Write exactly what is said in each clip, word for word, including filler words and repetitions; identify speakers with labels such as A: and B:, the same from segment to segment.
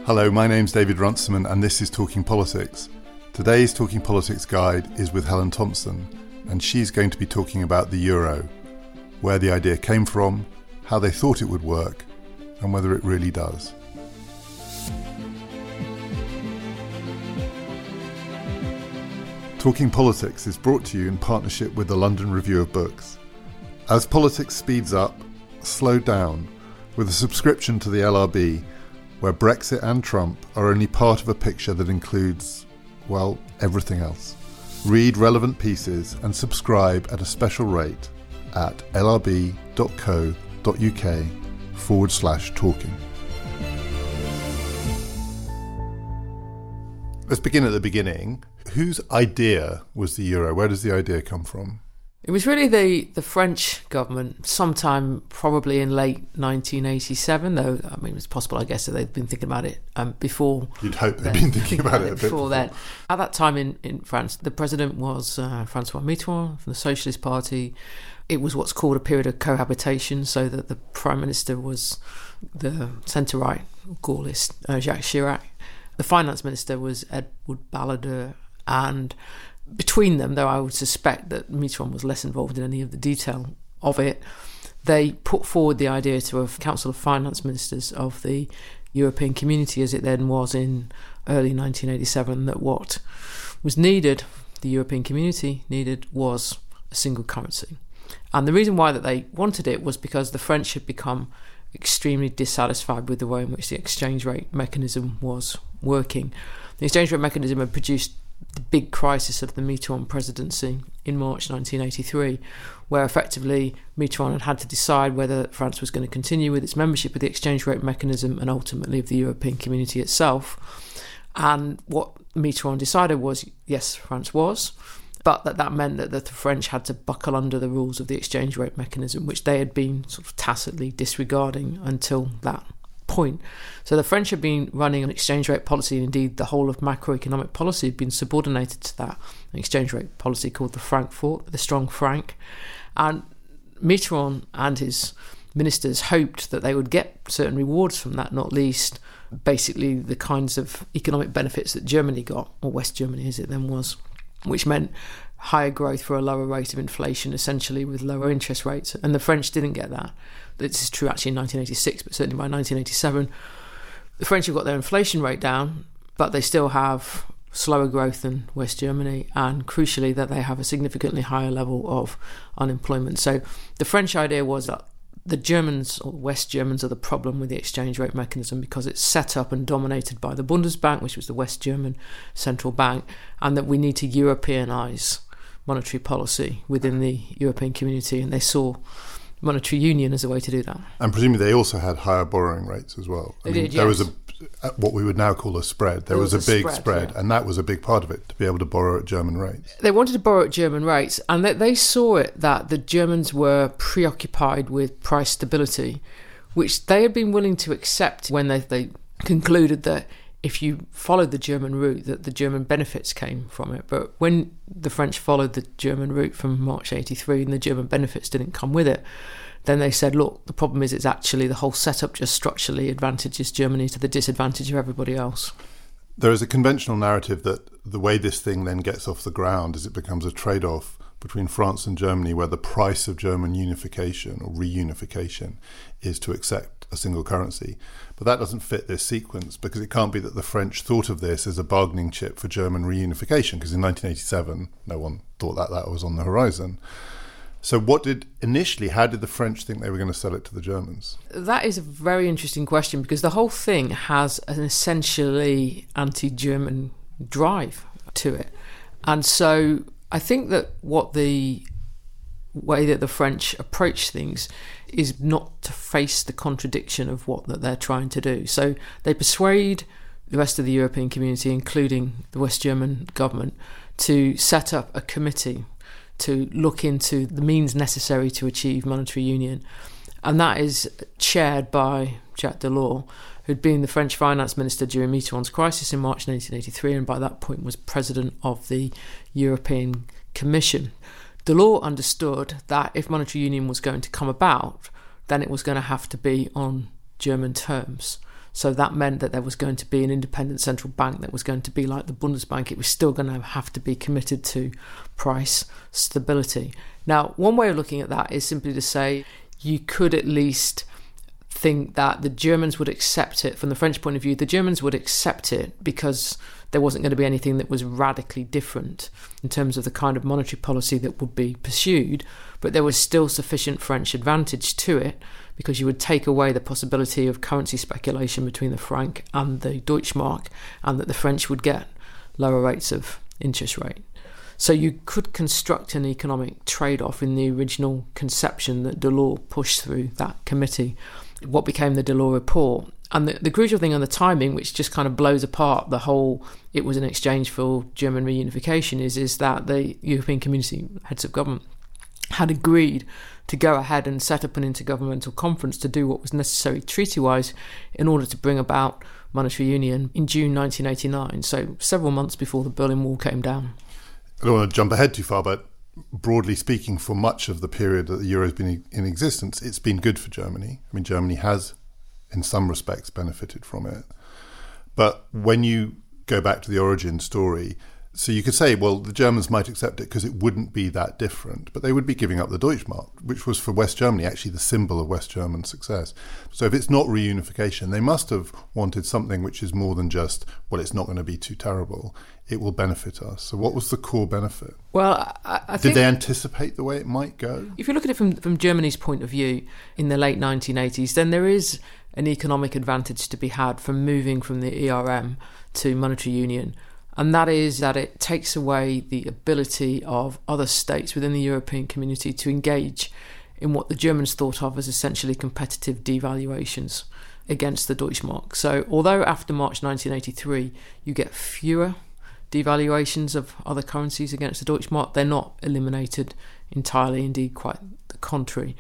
A: Hello, my name's David Runciman and this is Talking Politics. Today's Talking Politics guide is with Helen Thompson, and she's going to be talking about the euro, where the idea came from, how they thought it would work, and whether it really does. Talking Politics is brought to you in partnership with the London Review of Books. As politics speeds up, slow down with a subscription to the L R B, where Brexit and Trump are only part of a picture that includes, well, everything else. Read relevant pieces and subscribe at a special rate at lrb.co.uk forward slash talking. Let's begin at the beginning. Whose idea was the euro? Where does the idea come from?
B: It was really the, the French government, sometime probably in late nineteen eighty-seven, though, I mean, it's possible, I guess, that they'd been thinking about it um, before.
A: You'd hope they'd been thinking about it a bit before.
B: before then. At that time in, in France, the president was uh, Francois Mitterrand from the Socialist Party. It was what's called a period of cohabitation, so that the prime minister was the centre-right Gaullist uh, Jacques Chirac. The finance minister was Edouard Balladur, and between them, though I would suspect that Mitterrand was less involved in any of the detail of it, they put forward the idea to a Council of Finance Ministers of the European Community, as it then was in early nineteen eighty-seven, that what was needed, the European Community needed, was a single currency. And the reason why that they wanted it was because the French had become extremely dissatisfied with the way in which the exchange rate mechanism was working. The exchange rate mechanism had produced the big crisis of the Mitterrand presidency in March nineteen eighty-three, where effectively Mitterrand had had to decide whether France was going to continue with its membership of the exchange rate mechanism and ultimately of the European Community itself. And what Mitterrand decided was, yes, France was, but that that meant that the French had to buckle under the rules of the exchange rate mechanism, which they had been sort of tacitly disregarding until that point. So the French had been running an exchange rate policy, and indeed the whole of macroeconomic policy had been subordinated to that an exchange rate policy called the Frankfurt, the strong franc. And Mitterrand and his ministers hoped that they would get certain rewards from that, not least basically the kinds of economic benefits that Germany got, or West Germany as it then was, which meant higher growth for a lower rate of inflation, essentially with lower interest rates. And the French didn't get that. This is true actually in nineteen eighty-six, but certainly by nineteen eighty-seven, the French have got their inflation rate down, but they still have slower growth than West Germany, and crucially that they have a significantly higher level of unemployment. So the French idea was that the Germans, or West Germans, are the problem with the exchange rate mechanism because it's set up and dominated by the Bundesbank, which was the West German central bank, and that we need to Europeanise monetary policy within the European Community, and they saw monetary union as a way to do that.
A: And presumably they also had higher borrowing rates as well. I
B: they
A: mean,
B: did,
A: there
B: yes.
A: was a what we would now call a spread. There, there was, was a big spread, spread yeah. and that was a big part of it, to be able to borrow at German rates.
B: They wanted to borrow at German rates, and they, they saw it that the Germans were preoccupied with price stability, which they had been willing to accept when they, they concluded that if you followed the German route, that the German benefits came from it. But when the French followed the German route from March eighty-three and the German benefits didn't come with it, then they said, look, the problem is it's actually the whole setup just structurally advantages Germany to the disadvantage of everybody else.
A: There is a conventional narrative that the way this thing then gets off the ground is it becomes a trade-off between France and Germany, where the price of German unification or reunification is to accept a single currency. But that doesn't fit this sequence, because it can't be that the French thought of this as a bargaining chip for German reunification, because in nineteen eighty-seven, no one thought that that was on the horizon. So what did, initially, how did the French think they were going to sell it to the Germans?
B: That is a very interesting question, because the whole thing has an essentially anti-German drive to it. And so I think that what the way that the French approach things is not to face the contradiction of what that they're trying to do. So they persuade the rest of the European Community, including the West German government, to set up a committee to look into the means necessary to achieve monetary union. And that is chaired by Jacques Delors, who'd been the French finance minister during Mitterrand's crisis in March nineteen eighty-three, and by that point was president of the European Commission. Delors understood that if monetary union was going to come about, then it was going to have to be on German terms. So that meant that there was going to be an independent central bank that was going to be like the Bundesbank. It was still going to have to be committed to price stability. Now, one way of looking at that is simply to say you could at least think that the Germans would accept it. From the French point of view, the Germans would accept it because there wasn't going to be anything that was radically different in terms of the kind of monetary policy that would be pursued, but there was still sufficient French advantage to it because you would take away the possibility of currency speculation between the franc and the Deutschmark, and that the French would get lower rates of interest rate. So you could construct an economic trade-off in the original conception that Delors pushed through that committee, what became the Delors report. And the, the crucial thing on the timing, which just kind of blows apart the whole it was an exchange for German reunification, is, is that the European Community heads of government had agreed to go ahead and set up an intergovernmental conference to do what was necessary treaty-wise in order to bring about monetary union in June nineteen eighty-nine, so several months before the Berlin Wall came down.
A: I don't want to jump ahead too far, but broadly speaking, for much of the period that the euro has been in existence, it's been good for Germany. I mean, Germany has, in some respects, benefited from it. But when you go back to the origin story, so you could say, well, the Germans might accept it because it wouldn't be that different, but they would be giving up the Deutschmark, which was for West Germany actually the symbol of West German success. So if it's not reunification, they must have wanted something which is more than just, well, it's not going to be too terrible. It will benefit us. So what was the core benefit?
B: Well, I, I
A: Did
B: think
A: they anticipate the way it might go?
B: If you look at it from, from Germany's point of view in the late nineteen eighties, then there is an economic advantage to be had from moving from the E R M to monetary union. And that is that it takes away the ability of other states within the European community to engage in what the Germans thought of as essentially competitive devaluations against the Deutschmark. So although after March nineteen eighty-three you get fewer devaluations of other currencies against the Deutschmark, they're not eliminated entirely, indeed quite the contrary.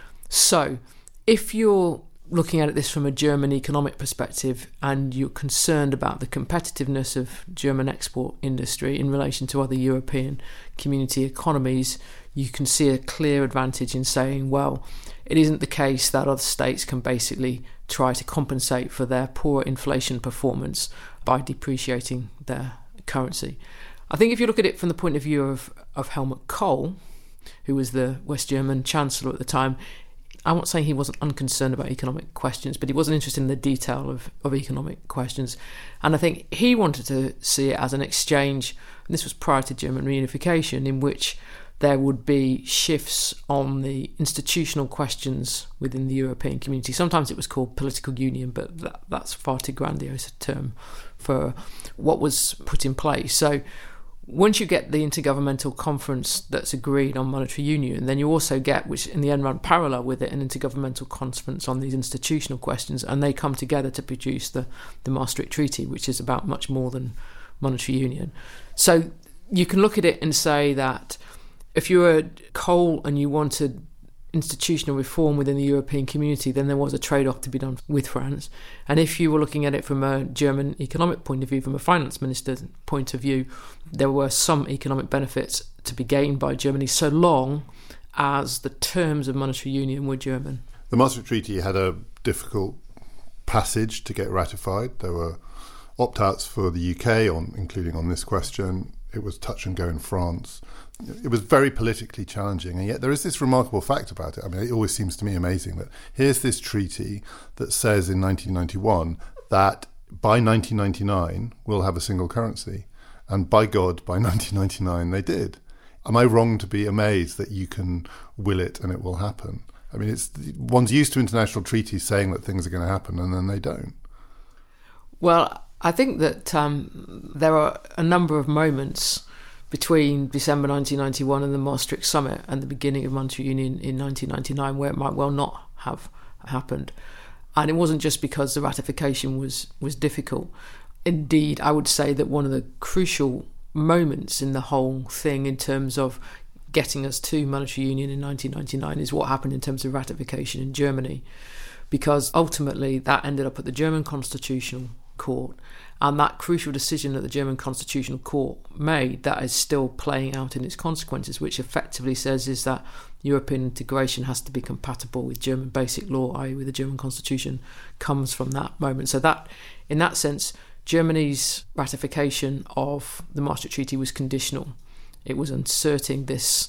B: So if you're looking at this from a German economic perspective and you're concerned about the competitiveness of German export industry in relation to other European community economies, you can see a clear advantage in saying, well, it isn't the case that other states can basically try to compensate for their poor inflation performance by depreciating their currency. I think if you look at it from the point of view of, of Helmut Kohl, who was the West German Chancellor at the time, I'm not saying he wasn't unconcerned about economic questions, but he wasn't interested in the detail of, of economic questions. And I think he wanted to see it as an exchange, and this was prior to German reunification, in which there would be shifts on the institutional questions within the European community. Sometimes it was called political union, but that, that's far too grandiose a term for what was put in place. So once you get the intergovernmental conference that's agreed on monetary union, then you also get, which in the end run parallel with it, an intergovernmental conference on these institutional questions, and they come together to produce the, the Maastricht Treaty, which is about much more than monetary union. So you can look at it and say that if you were Kohl and you wanted institutional reform within the European community, then there was a trade-off to be done with France. And if you were looking at it from a German economic point of view, from a finance minister's point of view, there were some economic benefits to be gained by Germany so long as the terms of monetary union were German.
A: The Maastricht Treaty had a difficult passage to get ratified. There were opt-outs for the U K, on, including on this question. It was touch and go in France. It was very politically challenging, and yet there is this remarkable fact about it. I mean, it always seems to me amazing that here's this treaty that says in nineteen ninety-one that by nineteen ninety-nine we'll have a single currency, and by God, by nineteen ninety-nine they did. Am I wrong to be amazed that you can will it and it will happen? I mean, it's one's used to international treaties saying that things are going to happen, and then they don't.
B: Well, I think that um, there are a number of moments between December nineteen ninety-one and the Maastricht Summit and the beginning of monetary union in nineteen ninety-nine where it might well not have happened. And it wasn't just because the ratification was, was difficult. Indeed, I would say that one of the crucial moments in the whole thing in terms of getting us to monetary union in nineteen ninety-nine is what happened in terms of ratification in Germany, because ultimately that ended up at the German Constitutional court. And that crucial decision that the German Constitutional Court made, that is still playing out in its consequences, which effectively says is that European integration has to be compatible with German basic law, that is with the German Constitution, comes from that moment. So that, in that sense, Germany's ratification of the Maastricht Treaty was conditional. It was inserting this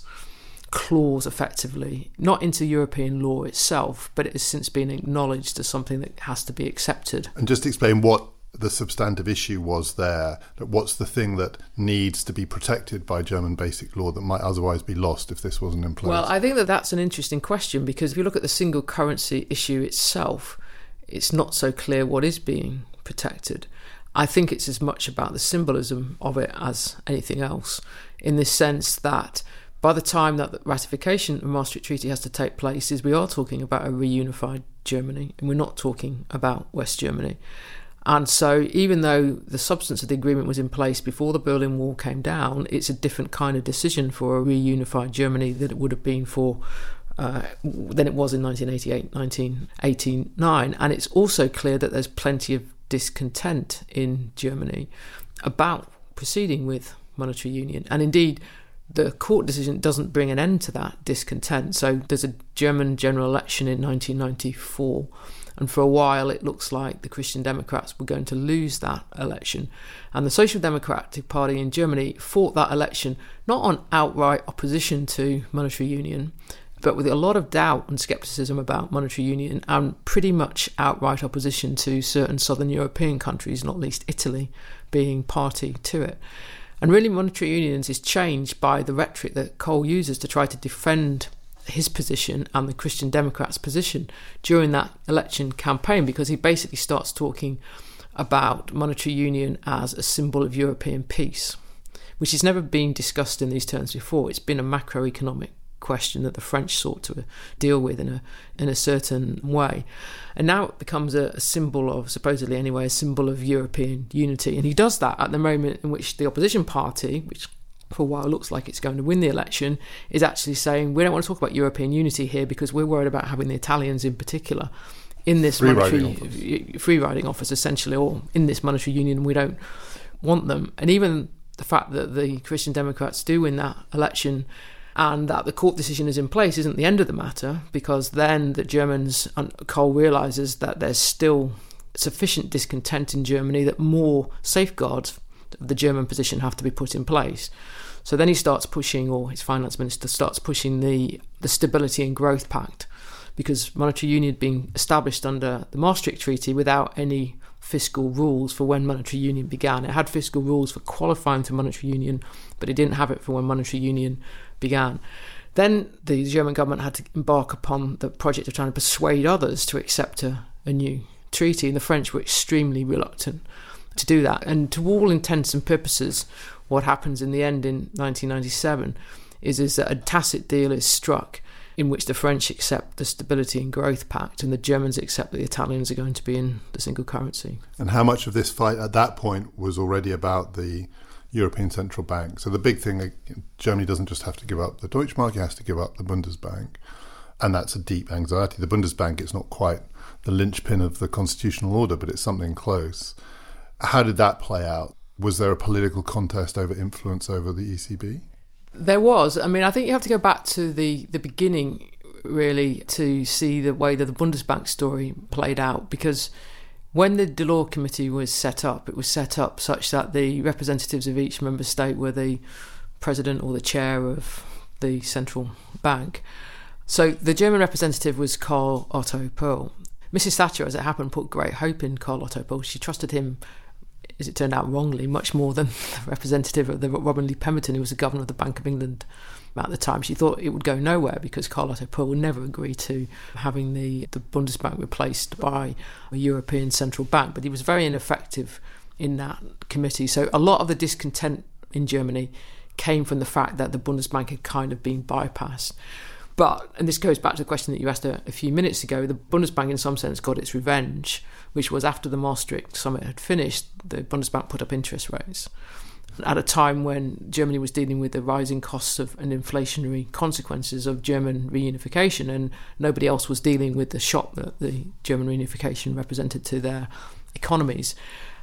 B: clause effectively, not into European law itself, but it has since been acknowledged as something that has to be accepted.
A: And just explain what the substantive issue was there. What's the thing that needs to be protected by German basic law that might otherwise be lost if this wasn't in place?
B: Well, I think that that's an interesting question, because if you look at the single currency issue itself, it's not so clear what is being protected. I think it's as much about the symbolism of it as anything else, in the sense that by the time that the ratification of the Maastricht Treaty has to take place, is we are talking about a reunified Germany, and we're not talking about West Germany. And so even though the substance of the agreement was in place before the Berlin Wall came down, it's a different kind of decision for a reunified Germany than it would have been for uh, than it was in nineteen eighty-eight, nineteen eighty-nine. And it's also clear that there's plenty of discontent in Germany about proceeding with monetary union. And indeed, the court decision doesn't bring an end to that discontent. So there's a German general election in nineteen ninety-four. And for a while, it looks like the Christian Democrats were going to lose that election. And the Social Democratic Party in Germany fought that election not on outright opposition to monetary union, but with a lot of doubt and scepticism about monetary union, and pretty much outright opposition to certain southern European countries, not least Italy, being party to it. And really, monetary unions is changed by the rhetoric that Kohl uses to try to defend his position and the Christian Democrats' position during that election campaign, because he basically starts talking about monetary union as a symbol of European peace, which has never been discussed in these terms before. It's been a macroeconomic question that the French sought to deal with in a in a certain way. And now it becomes a, a symbol of, supposedly anyway, a symbol of European unity. And he does that at the moment in which the opposition party, which for a while looks like it's going to win the election, is actually saying, we don't want to talk about European unity here because we're worried about having the Italians in particular in this
A: free
B: monetary
A: riding office.
B: free riding office, essentially, or in this monetary union. We don't want them. And even the fact that the Christian Democrats do win that election and that the court decision is in place isn't the end of the matter, because then the Germans, and Kohl realises that there's still sufficient discontent in Germany that more safeguards of the German position have to be put in place. So then he starts pushing, or his finance minister starts pushing the, the Stability and Growth Pact, because monetary union had been established under the Maastricht Treaty without any fiscal rules for when monetary union began. It had fiscal rules for qualifying to monetary union, but it didn't have it for when monetary union began. Then the German government had to embark upon the project of trying to persuade others to accept a, a new treaty, and the French were extremely reluctant to do that. And to all intents and purposes, what happens in the end in nineteen ninety-seven is, is that a tacit deal is struck in which the French accept the Stability and Growth Pact and the Germans accept that the Italians are going to be in the single currency.
A: And how much of this fight at that point was already about the European Central Bank? So the big thing, Germany doesn't just have to give up the Deutschmark, it has to give up the Bundesbank. And that's a deep anxiety. The Bundesbank is not quite the linchpin of the constitutional order, but it's something close. How did that play out? Was there a political contest over influence over the E C B?
B: There was. I mean, I think you have to go back to the, the beginning, really, to see the way that the Bundesbank story played out. Because when the Delors Committee was set up, it was set up such that the representatives of each member state were the president or the chair of the central bank. So the German representative was Karl Otto Perl. Missus Thatcher, as it happened, put great hope in Karl Otto Perl. She trusted him, as it turned out wrongly, much more than the representative of the Robin Lee Pemberton, who was the governor of the Bank of England at the time. She thought it would go nowhere because Karl Otto Perl would never agree to having the, the Bundesbank replaced by a European central bank. But he was very ineffective in that committee. So a lot of the discontent in Germany came from the fact that the Bundesbank had kind of been bypassed. But, and this goes back to the question that you asked a, a few minutes ago, the Bundesbank in some sense got its revenge, which was after the Maastricht summit had finished, the Bundesbank put up interest rates at a time when Germany was dealing with the rising costs of and inflationary consequences of German reunification, and nobody else was dealing with the shock that the German reunification represented to their economies.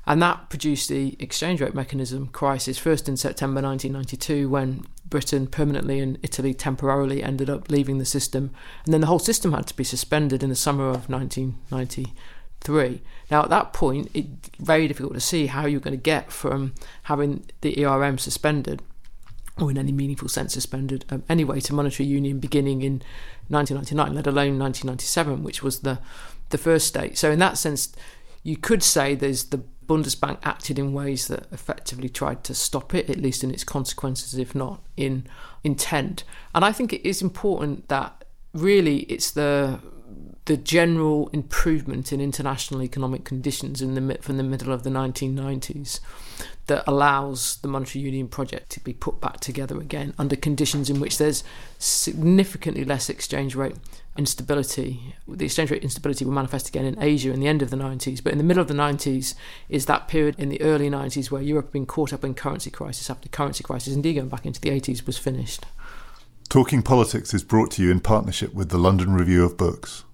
B: And that produced the exchange rate mechanism crisis, first in September nineteen ninety-two, when Britain permanently and Italy temporarily ended up leaving the system. And then the whole system had to be suspended in the summer of nineteen ninety-three. Now, at that point, it's very difficult to see how you're going to get from having the E R M suspended, or in any meaningful sense suspended, um, anyway, to monetary union beginning in nineteen ninety-nine, let alone nineteen ninety-seven, which was the, the first state. So in that sense, you could say there's the Bundesbank acted in ways that effectively tried to stop it, at least in its consequences, if not in intent. And I think it is important that really it's the the general improvement in international economic conditions in the from the middle of the nineteen nineties that allows the monetary union project to be put back together again under conditions in which there's significantly less exchange rate instability. The exchange rate instability will manifest again in Asia in the end of the nineties, but in the middle of the nineties is that period in the early nineties where Europe had been caught up in currency crisis after currency crisis, indeed going back into the eighties, was finished.
A: Talking Politics is brought to you in partnership with the London Review of Books.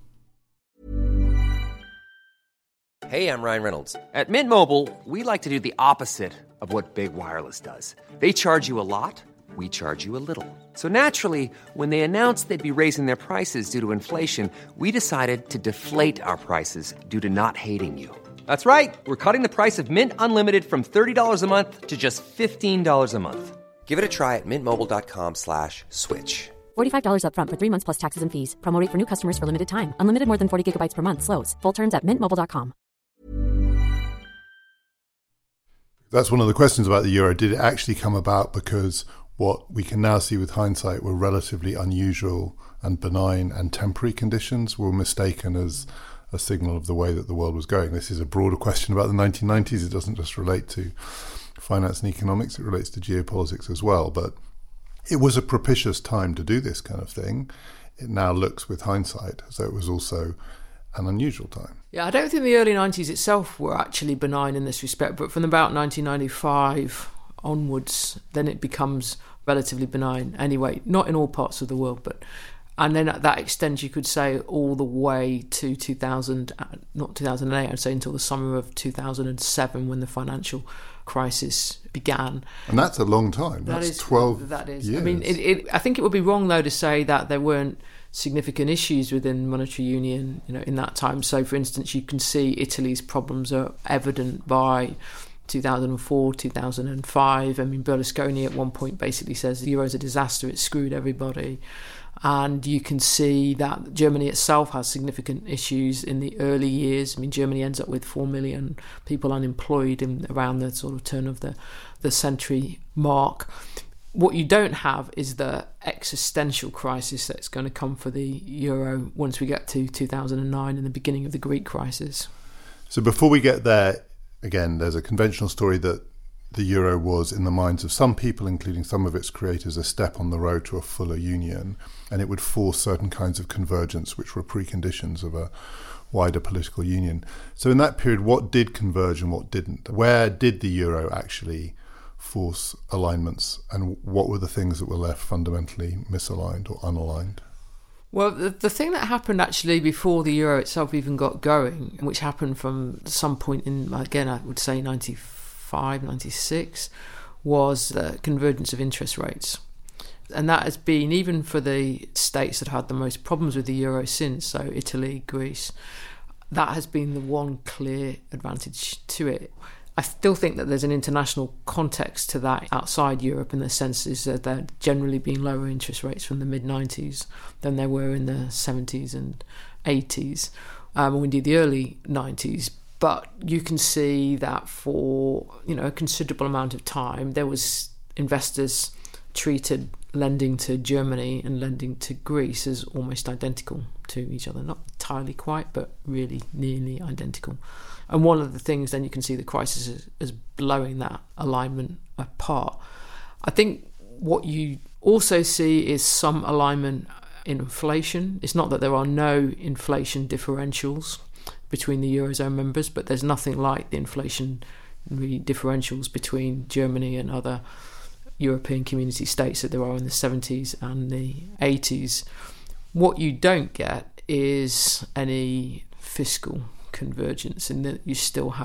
C: Hey, I'm Ryan Reynolds. At Mint Mobile, we like to do the opposite of what Big Wireless does. They charge you a lot, we charge you a little. So naturally, when they announced they'd be raising their prices due to inflation, we decided to deflate our prices due to not hating you. That's right. We're cutting the price of Mint Unlimited from thirty dollars a month to just fifteen dollars a month. Give it a try at mintmobile.com slash switch.
D: forty-five dollars up front for three months plus taxes and fees. Promo rate for new customers for limited time. Unlimited more than forty gigabytes per month. Slows full terms at mint mobile dot com.
A: That's one of the questions about the euro. Did it actually come about because what we can now see with hindsight were relatively unusual and benign and temporary conditions were mistaken as a signal of the way that the world was going? This is a broader question about the nineteen nineties. It doesn't just relate to finance and economics, it relates to geopolitics as well. But it was a propitious time to do this kind of thing. It now looks with hindsight as though it was also an unusual time.
B: Yeah, I don't think the early nineties itself were actually benign in this respect, but from about nineteen ninety-five onwards, then it becomes relatively benign anyway, not in all parts of the world, but and then at that extent you could say all the way to two thousand, not two thousand eight, I'd say until the summer of two thousand seven when the financial crisis began.
A: And that's a long time. That's
B: that is,
A: twelve
B: that is.
A: years.
B: I mean, it, it, I think it would be wrong though to say that there weren't significant issues within monetary union, you know, in that time. So, for instance, you can see Italy's problems are evident by two thousand four, two thousand five. I mean, Berlusconi at one point basically says the euro's a disaster, it screwed everybody. And you can see that Germany itself has significant issues in the early years. I mean, Germany ends up with four million people unemployed in around the sort of turn of the, the century mark. What you don't have is the existential crisis that's going to come for the euro once we get to two thousand nine and the beginning of the Greek crisis.
A: So before we get there, again, there's a conventional story that the euro was, in the minds of some people, including some of its creators, a step on the road to a fuller union, and it would force certain kinds of convergence, which were preconditions of a wider political union. So in that period, what did converge and what didn't? Where did the euro actually force alignments, and what were the things that were left fundamentally misaligned or unaligned?
B: Well, the, the thing that happened actually before the euro itself even got going, which happened from some point in, again, I would say ninety-five, ninety-six, was the convergence of interest rates. And that has been, even for the states that had the most problems with the euro since, so Italy, Greece, that has been the one clear advantage to it. I still think that there's an international context to that outside Europe, in the sense is that there generally been lower interest rates from the mid nineties than there were in the seventies and eighties, um, or indeed the early nineties. But you can see that for, you know, a considerable amount of time there was investors treated lending to Germany and lending to Greece as almost identical to each other, not entirely quite, but really nearly identical. And one of the things then you can see the crisis is, is blowing that alignment apart. I think what you also see is some alignment in inflation. It's not that there are no inflation differentials between the Eurozone members, but there's nothing like the inflation differentials between Germany and other European community states that there are in the seventies and the eighties. What you don't get is any fiscal convergence, in that you still have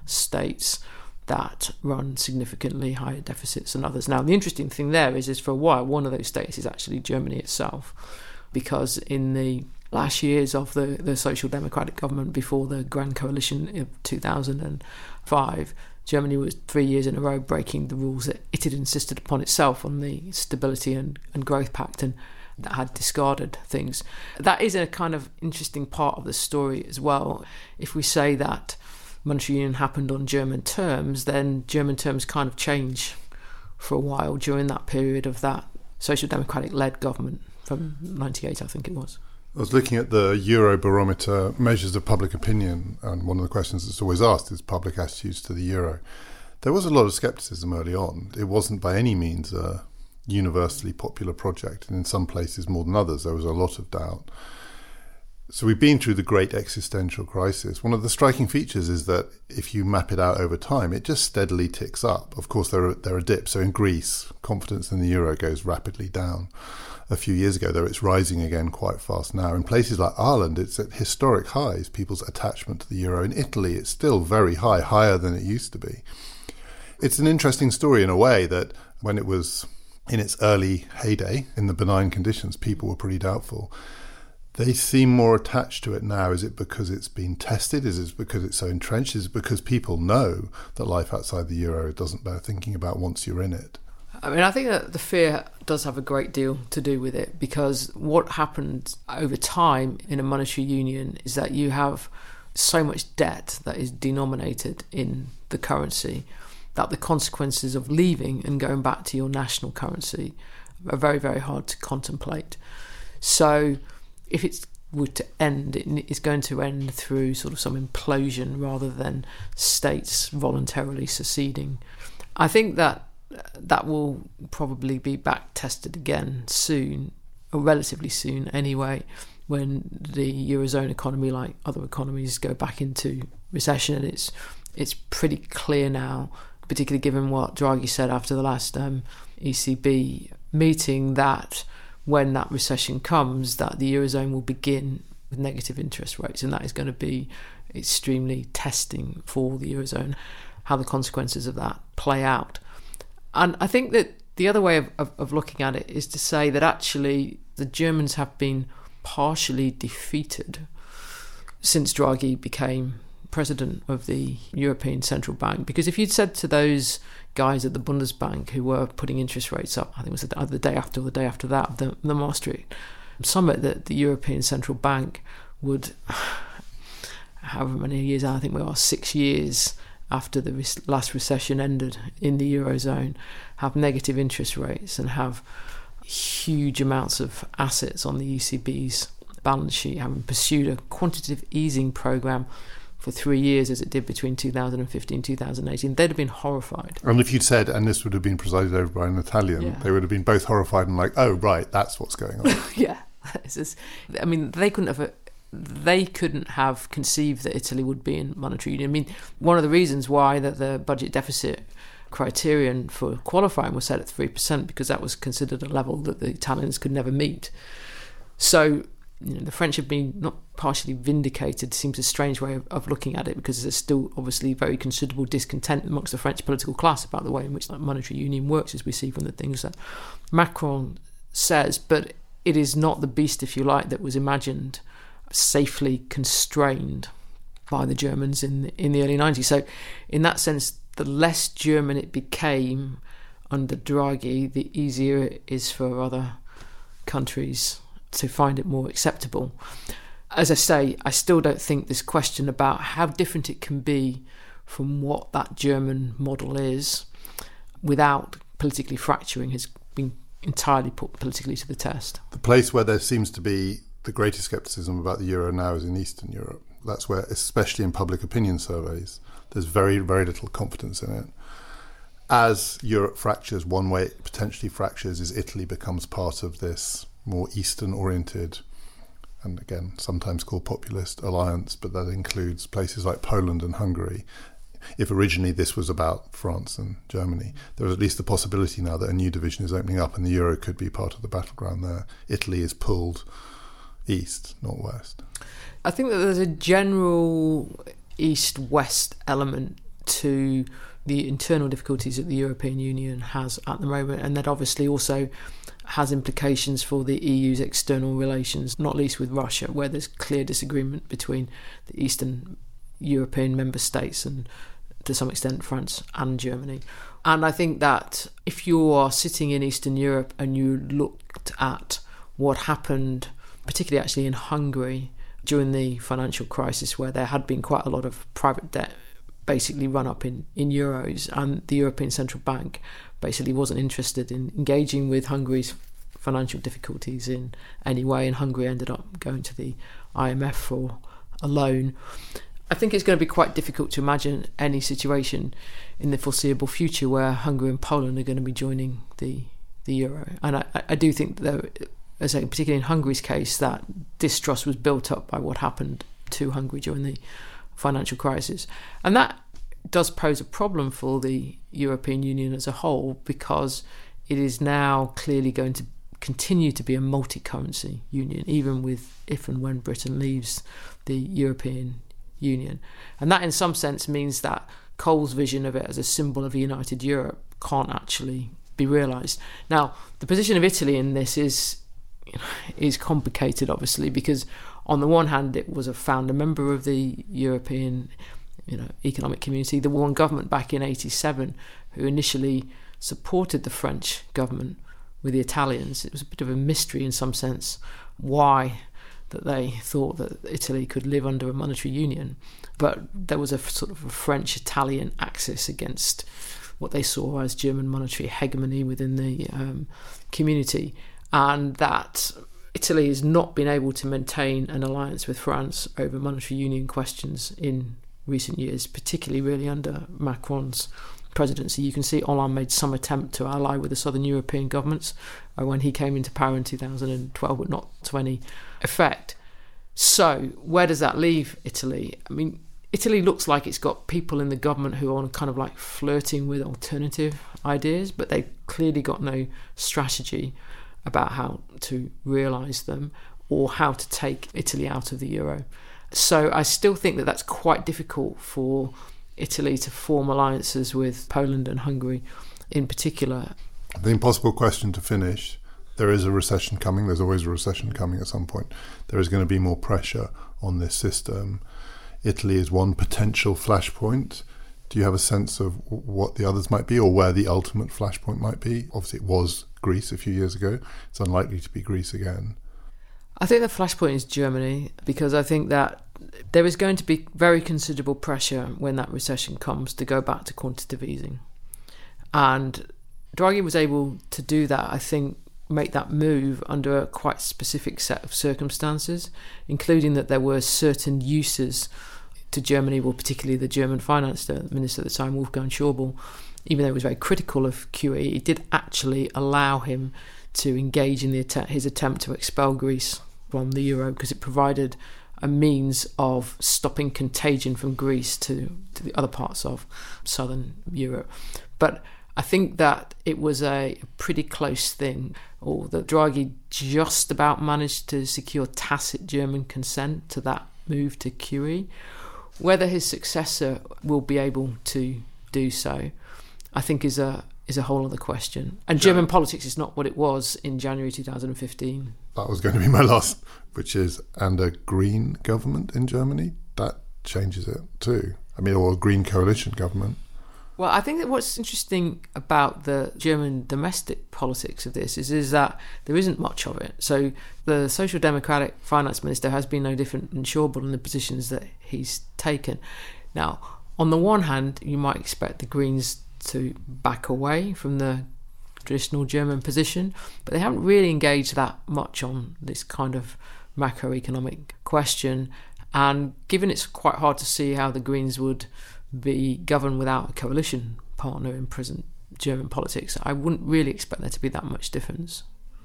B: states that run significantly higher deficits than others. Now, the interesting thing there is, is for a while, one of those states is actually Germany itself, because in the last years of the, the Social Democratic government before the Grand Coalition of two thousand five, Germany was three years in a row breaking the rules that it had insisted upon itself on the Stability and, and Growth Pact, and that had discarded things. That is a kind of interesting part of the story as well. If we say that monetary union happened on German terms, then German terms kind of change for a while during that period of that Social Democratic-led government from ninety-eight, I think it was.
A: I was looking at the Eurobarometer measures of public opinion, and one of the questions that's always asked is public attitudes to the euro. There was a lot of scepticism early on. It wasn't by any means a universally popular project, and in some places more than others there was a lot of doubt. So we've been through the great existential crisis. One of the striking features is that if you map it out over time, it just steadily ticks up. Of course, there are, there are dips. So in Greece, confidence in the euro goes rapidly down. A few years ago, though, it's rising again quite fast now. In places like Ireland, it's at historic highs, people's attachment to the euro. In Italy, it's still very high, higher than it used to be. It's an interesting story in a way that when it was in its early heyday, in the benign conditions, people were pretty doubtful. They seem more attached to it now. Is it because it's been tested? Is it because it's so entrenched? Is it because people know that life outside the euro doesn't bear thinking about once you're in it?
B: I mean, I think that the fear does have a great deal to do with it, because what happened over time in a monetary union is that you have so much debt that is denominated in the currency that the consequences of leaving and going back to your national currency are very, very hard to contemplate. So if it's were to end, it's going to end through sort of some implosion rather than states voluntarily seceding. I think that that will probably be back tested again soon, or relatively soon anyway, when the Eurozone economy, like other economies, go back into recession. And it's it's pretty clear now, particularly given what Draghi said after the last um, E C B meeting, that when that recession comes, that the Eurozone will begin with negative interest rates, and that is going to be extremely testing for the Eurozone, how the consequences of that play out. And I think that the other way of, of, of looking at it is to say that actually the Germans have been partially defeated since Draghi became president of the European Central Bank. Because if you'd said to those guys at the Bundesbank who were putting interest rates up, I think it was either the day after or the day after that, the, the Maastricht summit, that the European Central Bank would, however many years, I think we are six years after the last recession ended in the Eurozone, have negative interest rates and have huge amounts of assets on the E C B's balance sheet, having pursued a quantitative easing programme for three years as it did between two thousand fifteen and two thousand eighteen, they'd have been horrified.
A: And if you'd said, and this would have been presided over by an Italian, yeah, they would have been both horrified and like, oh, right, that's what's going on.
B: Yeah. It's just, I mean, they couldn't have... They couldn't have conceived that Italy would be in monetary union. I mean, one of the reasons why that the budget deficit criterion for qualifying was set at three percent, because that was considered a level that the Italians could never meet. So, you know, the French have been not partially vindicated, seems a strange way of, of looking at it, because there's still obviously very considerable discontent amongst the French political class about the way in which like, monetary union works, as we see from the things that Macron says. But it is not the beast, if you like, that was imagined safely constrained by the Germans in the, in the early nineties. So in that sense, the less German it became under Draghi, the easier it is for other countries to find it more acceptable. As I say, I still don't think this question about how different it can be from what that German model is without politically fracturing has been entirely put politically to the test.
A: The place where there seems to be the greatest scepticism about the euro now is in Eastern Europe. That's where, especially in public opinion surveys, there's very, very little confidence in it. As Europe fractures, one way it potentially fractures is Italy becomes part of this more Eastern-oriented, and again, sometimes called populist alliance, but that includes places like Poland and Hungary. If originally this was about France and Germany, there is at least the possibility now that a new division is opening up and the euro could be part of the battleground there. Italy is pulled east, not west.
B: I think that there's a general east-west element to the internal difficulties that the European Union has at the moment, and that obviously also has implications for the E U's external relations, not least with Russia, where there's clear disagreement between the Eastern European member states and, to some extent, France and Germany. And I think that if you are sitting in Eastern Europe and you looked at what happened, particularly actually in Hungary during the financial crisis, where there had been quite a lot of private debt basically run up in, in euros, and the European Central Bank basically wasn't interested in engaging with Hungary's financial difficulties in any way, and Hungary ended up going to the I M F for a loan. I think it's going to be quite difficult to imagine any situation in the foreseeable future where Hungary and Poland are going to be joining the the euro. And I, I do think that, as I say, particularly in Hungary's case, that distrust was built up by what happened to Hungary during the financial crisis. And that does pose a problem for the European Union as a whole, because it is now clearly going to continue to be a multi-currency union, even with if and when Britain leaves the European Union. And that in some sense means that Kohl's vision of it as a symbol of a united Europe can't actually be realised. Now, the position of Italy in this is you know, is complicated, obviously, because on the one hand it was a founder member of the European you know, economic community, the one government back in eighty-seven who initially supported the French government with the Italians. It was a bit of a mystery in some sense why that they thought that Italy could live under a monetary union, but there was a sort of a French-Italian axis against what they saw as German monetary hegemony within the um, community, and that Italy has not been able to maintain an alliance with France over monetary union questions in recent years, particularly really under Macron's presidency. You can see Hollande made some attempt to ally with the southern European governments uh, when he came into power in two thousand twelve, but not to any effect. So where does that leave Italy? I mean, Italy looks like it's got people in the government who are kind of like flirting with alternative ideas, but they've clearly got no strategy about how to realise them or how to take Italy out of the euro. So I still think that that's quite difficult for Italy to form alliances with Poland and Hungary in particular.
A: The impossible question to finish: there is a recession coming. There's always a recession coming at some point. There is going to be more pressure on this system. Italy is one potential flashpoint. Do you have a sense of what the others might be, or where the ultimate flashpoint might be? Obviously it was Greece a few years ago. It's unlikely to be Greece again.
B: I think the flashpoint is Germany, because I think that there is going to be very considerable pressure when that recession comes to go back to quantitative easing. And Draghi was able to do that, I think, make that move under a quite specific set of circumstances, including that there were certain uses to Germany, well, particularly the German finance minister at the time, Wolfgang Schäuble, even though he was very critical of Q E, it did actually allow him to engage in the att- his attempt to expel Greece from the euro, because it provided a means of stopping contagion from Greece to, to the other parts of southern Europe. But I think that it was a pretty close thing, or that Draghi just about managed to secure tacit German consent to that move to Q E. Whether his successor will be able to do so, I think is a is a whole other question. And German politics is not what it was in January two thousand fifteen.
A: That was going to be my last, which is, and a Green government in Germany, that changes it too. I mean, or a Green coalition government.
B: Well, I think that what's interesting about the German domestic politics of this is, is that there isn't much of it. So the Social Democratic finance minister has been no different than Schäuble in the positions that he's taken. Now, on the one hand, you might expect the Greens to back away from the traditional German position, but they haven't really engaged that much on this kind of macroeconomic question. And given it's quite hard to see how the Greens would be governed without a coalition partner in present German politics, I wouldn't really expect there to be that much difference.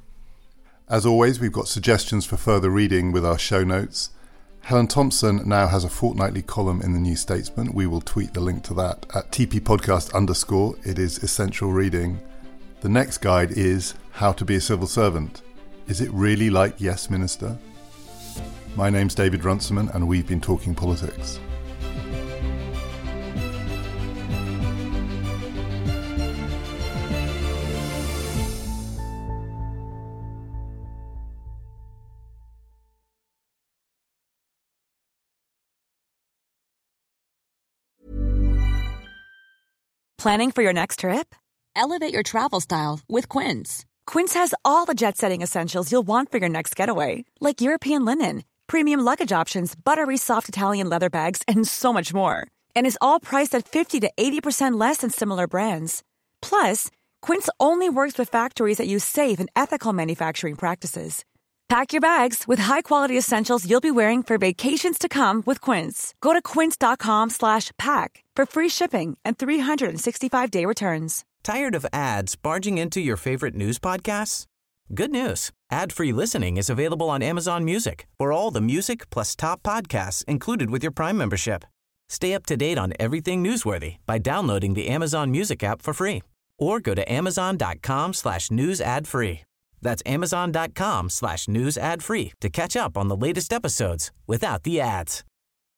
A: As always, we've got suggestions for further reading with our show notes. Helen Thompson now has a fortnightly column in the New Statesman. We will tweet the link to that at T P podcast underscore. It is essential reading. The next guide is How to be a Civil Servant. Is it really like Yes Minister? My name's David Runciman, and we've been talking politics.
E: Planning for your next trip? Elevate your travel style with Quince. Quince has all the jet-setting essentials you'll want for your next getaway, like European linen, premium luggage options, buttery soft Italian leather bags, and so much more. And is all priced at fifty to eighty percent less than similar brands. Plus, Quince only works with factories that use safe and ethical manufacturing practices. Pack your bags with high-quality essentials you'll be wearing for vacations to come with Quince. Go to quince.com slash pack for free shipping and three sixty-five day returns.
F: Tired of ads barging into your favorite news podcasts? Good news. Ad-free listening is available on Amazon Music for all the music plus top podcasts included with your Prime membership. Stay up to date on everything newsworthy by downloading the Amazon Music app for free or go to amazon.com slash news ad free. That's amazon.com slash news ad free to catch up on the latest episodes without the ads.